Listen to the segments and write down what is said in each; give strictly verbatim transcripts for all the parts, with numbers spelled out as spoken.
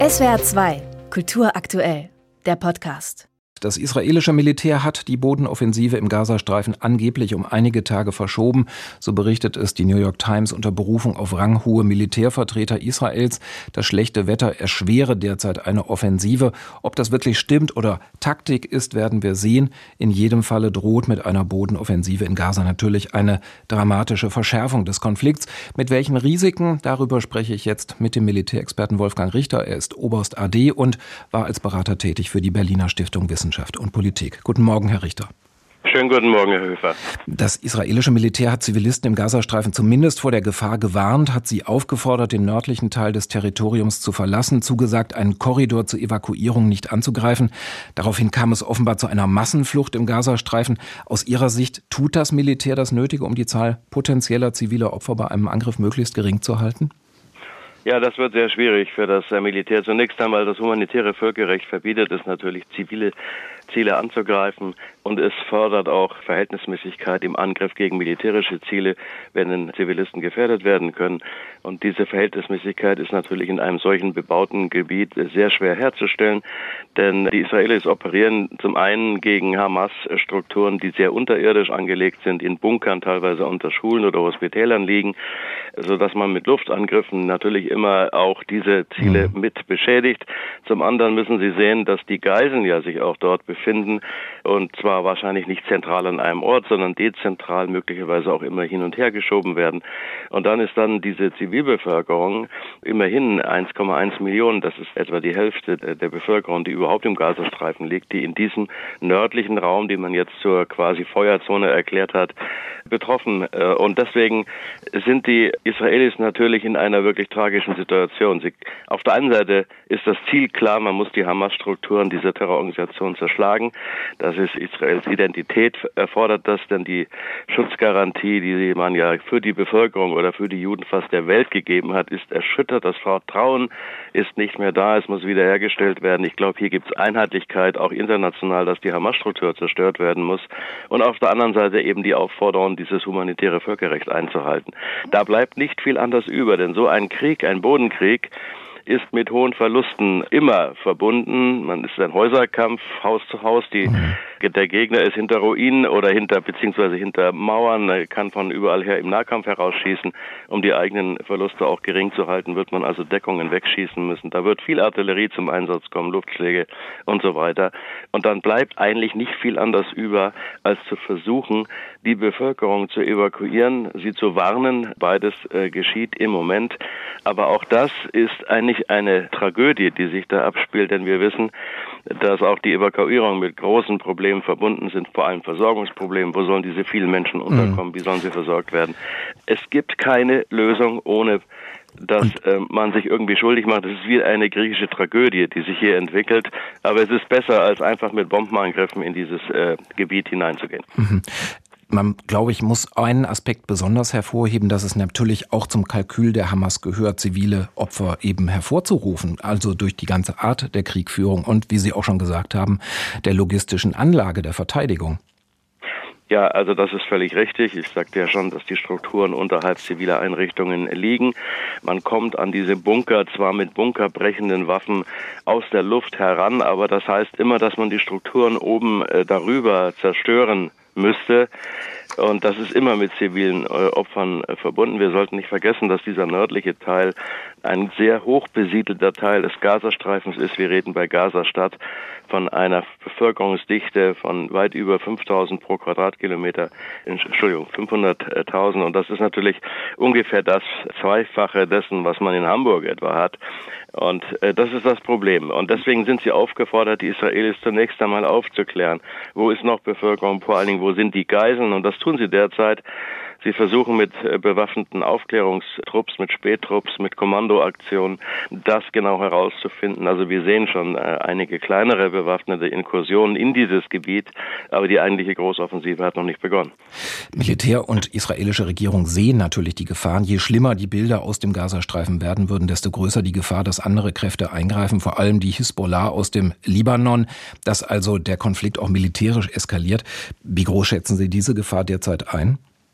S W R zwei, Kultur aktuell, der Podcast. Das israelische Militär hat die Bodenoffensive im Gazastreifen angeblich um einige Tage verschoben. So berichtet es die New York Times unter Berufung auf ranghohe Militärvertreter Israels. Das schlechte Wetter erschwere derzeit eine Offensive. Ob das wirklich stimmt oder Taktik ist, werden wir sehen. In jedem Falle droht mit einer Bodenoffensive in Gaza natürlich eine dramatische Verschärfung des Konflikts. Mit welchen Risiken? Darüber spreche ich jetzt mit dem Militärexperten Wolfgang Richter. Er ist Oberst A D und war als Berater tätig für die Berliner Stiftung Wissenschaft und Politik. Guten Morgen, Herr Richter. Schönen guten Morgen, Herr Höfer. Das israelische Militär hat Zivilisten im Gazastreifen zumindest vor der Gefahr gewarnt, hat sie aufgefordert, den nördlichen Teil des Territoriums zu verlassen, zugesagt, einen Korridor zur Evakuierung nicht anzugreifen. Daraufhin kam es offenbar zu einer Massenflucht im Gazastreifen. Aus Ihrer Sicht tut das Militär das Nötige, um die Zahl potenzieller ziviler Opfer bei einem Angriff möglichst gering zu halten? Ja, das wird sehr schwierig für das Militär. Zunächst einmal, das humanitäre Völkerrecht verbietet es natürlich, zivile Ziele anzugreifen, und es fordert auch Verhältnismäßigkeit im Angriff gegen militärische Ziele, wenn Zivilisten gefährdet werden können. Und diese Verhältnismäßigkeit ist natürlich in einem solchen bebauten Gebiet sehr schwer herzustellen, denn die Israelis operieren zum einen gegen Hamas-Strukturen, die sehr unterirdisch angelegt sind, in Bunkern, teilweise unter Schulen oder Hospitälern liegen, sodass man mit Luftangriffen natürlich immer auch diese Ziele mit beschädigt. Zum anderen müssen Sie sehen, dass die Geiseln ja sich auch dort befinden, und zwar wahrscheinlich nicht zentral an einem Ort, sondern dezentral, möglicherweise auch immer hin und her geschoben werden. Und dann ist dann diese Zivilbevölkerung immerhin eins Komma eins Millionen, das ist etwa die Hälfte der Bevölkerung, die überhaupt im Gazastreifen liegt, die in diesem nördlichen Raum, den man jetzt zur quasi Feuerzone erklärt hat, betroffen. Und deswegen sind die Israelis natürlich in einer wirklich tragischen Situation. Sie, auf der einen Seite ist das Ziel klar, man muss die Hamas-Strukturen dieser Terrororganisation zerschlagen. Das ist Israels Identität, erfordert das, denn die Schutzgarantie, die man ja für die Bevölkerung oder für die Juden fast der Welt gegeben hat, ist erschüttert. Das Vertrauen ist nicht mehr da, es muss wiederhergestellt werden. Ich glaube, hier gibt es Einheitlichkeit, auch international, dass die Hamas-Struktur zerstört werden muss. Und auf der anderen Seite eben die Aufforderung, dieses humanitäre Völkerrecht einzuhalten. Da bleibt nicht viel anders über, denn so ein Krieg, ein Bodenkrieg, ist mit hohen Verlusten immer verbunden. Man ist ein Häuserkampf, Haus zu Haus. Die, der Gegner ist hinter Ruinen oder hinter, beziehungsweise hinter Mauern, kann von überall her im Nahkampf herausschießen. Um die eigenen Verluste auch gering zu halten, wird man also Deckungen wegschießen müssen. Da wird viel Artillerie zum Einsatz kommen, Luftschläge und so weiter. Und dann bleibt eigentlich nicht viel anders über, als zu versuchen, die Bevölkerung zu evakuieren, sie zu warnen. Beides äh, geschieht im Moment. Aber auch das ist eigentlich eine Tragödie, die sich da abspielt, denn wir wissen, dass auch die Evakuierung mit großen Problemen verbunden sind, vor allem Versorgungsproblemen. Wo sollen diese vielen Menschen unterkommen? Wie sollen sie versorgt werden? Es gibt keine Lösung, ohne dass äh, man sich irgendwie schuldig macht. Es ist wie eine griechische Tragödie, die sich hier entwickelt. Aber es ist besser, als einfach mit Bombenangriffen in dieses äh, Gebiet hineinzugehen. Mhm. Man, glaube ich, muss einen Aspekt besonders hervorheben, dass es natürlich auch zum Kalkül der Hamas gehört, zivile Opfer eben hervorzurufen. Also durch die ganze Art der Kriegführung und, wie Sie auch schon gesagt haben, der logistischen Anlage der Verteidigung. Ja, also das ist völlig richtig. Ich sagte ja schon, dass die Strukturen unterhalb ziviler Einrichtungen liegen. Man kommt an diese Bunker zwar mit bunkerbrechenden Waffen aus der Luft heran, aber das heißt immer, dass man die Strukturen oben äh, darüber zerstören müsste. Und das ist immer mit zivilen äh, Opfern äh, verbunden. Wir sollten nicht vergessen, dass dieser nördliche Teil ein sehr hoch besiedelter Teil des Gazastreifens ist. Wir reden bei Gazastadt von einer Bevölkerungsdichte von weit über fünftausend pro Quadratkilometer, Entschuldigung, fünfhunderttausend. Und das ist natürlich ungefähr das Zweifache dessen, was man in Hamburg etwa hat. Und äh, das ist das Problem. Und deswegen sind sie aufgefordert, die Israelis zunächst einmal aufzuklären. Wo ist noch Bevölkerung? Vor allen Dingen, wo sind die Geiseln? Und das tun sie derzeit. Sie versuchen mit bewaffneten Aufklärungstrupps, mit Spättrupps, mit Kommandoaktionen das genau herauszufinden. Also wir sehen schon äh, einige kleinere bewaffnete Inkursionen in dieses Gebiet, aber die eigentliche Großoffensive hat noch nicht begonnen. Militär und israelische Regierung sehen natürlich die Gefahren. Je schlimmer die Bilder aus dem Gazastreifen werden würden, desto größer die Gefahr, dass andere Kräfte eingreifen, vor allem die Hisbollah aus dem Libanon, dass also der Konflikt auch militärisch eskaliert. Wie groß schätzen Sie diese Gefahr derzeit ein?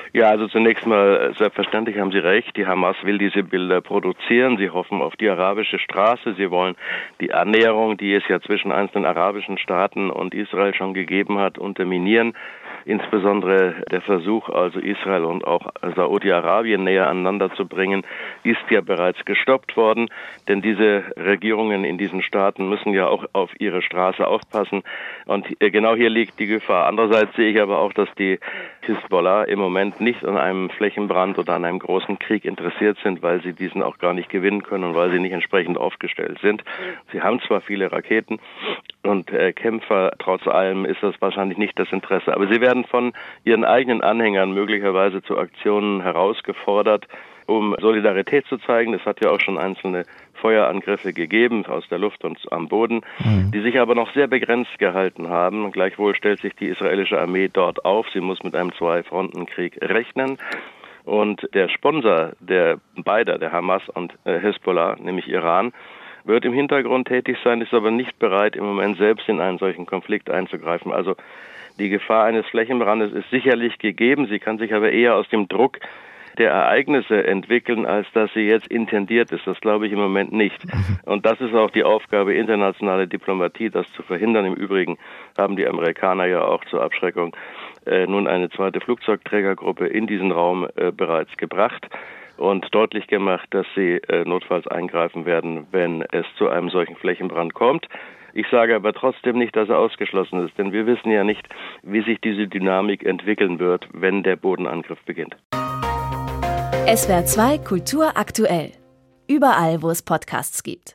Ja, also zunächst mal, selbstverständlich haben Sie recht, die Hamas will diese Bilder produzieren. Sie hoffen auf die arabische Straße. Sie wollen die Annäherung, die es ja zwischen einzelnen arabischen Staaten und Israel schon gegeben hat, unterminieren. Insbesondere der Versuch, also Israel und auch Saudi-Arabien näher aneinander zu bringen, ist ja bereits gestoppt worden. Denn diese Regierungen in diesen Staaten müssen ja auch auf ihre Straße aufpassen. Und genau hier liegt die Gefahr. Andererseits sehe ich aber auch, dass die Hisbollah im Moment nicht an einem Flächenbrand oder an einem großen Krieg interessiert sind, weil sie diesen auch gar nicht gewinnen können und weil sie nicht entsprechend aufgestellt sind. Sie haben zwar viele Raketen und äh, Kämpfer, trotz allem ist das wahrscheinlich nicht das Interesse. Aber sie werden von ihren eigenen Anhängern möglicherweise zu Aktionen herausgefordert, um Solidarität zu zeigen. Es hat ja auch schon einzelne Feuerangriffe gegeben aus der Luft und am Boden, mhm. die sich aber noch sehr begrenzt gehalten haben. Gleichwohl stellt sich die israelische Armee dort auf. Sie muss mit einem Zwei-Fronten-Krieg rechnen. Und der Sponsor der beider, der Hamas und äh, Hisbollah, nämlich Iran, wird im Hintergrund tätig sein, ist aber nicht bereit, im Moment selbst in einen solchen Konflikt einzugreifen. Also die Gefahr eines Flächenbrandes ist sicherlich gegeben. Sie kann sich aber eher aus dem Druck der Ereignisse entwickeln, als dass sie jetzt intendiert ist. Das glaube ich im Moment nicht. Und das ist auch die Aufgabe internationaler Diplomatie, das zu verhindern. Im Übrigen haben die Amerikaner ja auch zur Abschreckung äh, nun eine zweite Flugzeugträgergruppe in diesen Raum äh, bereits gebracht und deutlich gemacht, dass sie äh, notfalls eingreifen werden, wenn es zu einem solchen Flächenbrand kommt. Ich sage aber trotzdem nicht, dass er ausgeschlossen ist, denn wir wissen ja nicht, wie sich diese Dynamik entwickeln wird, wenn der Bodenangriff beginnt. S W R zwei Kultur aktuell. Überall, wo es Podcasts gibt.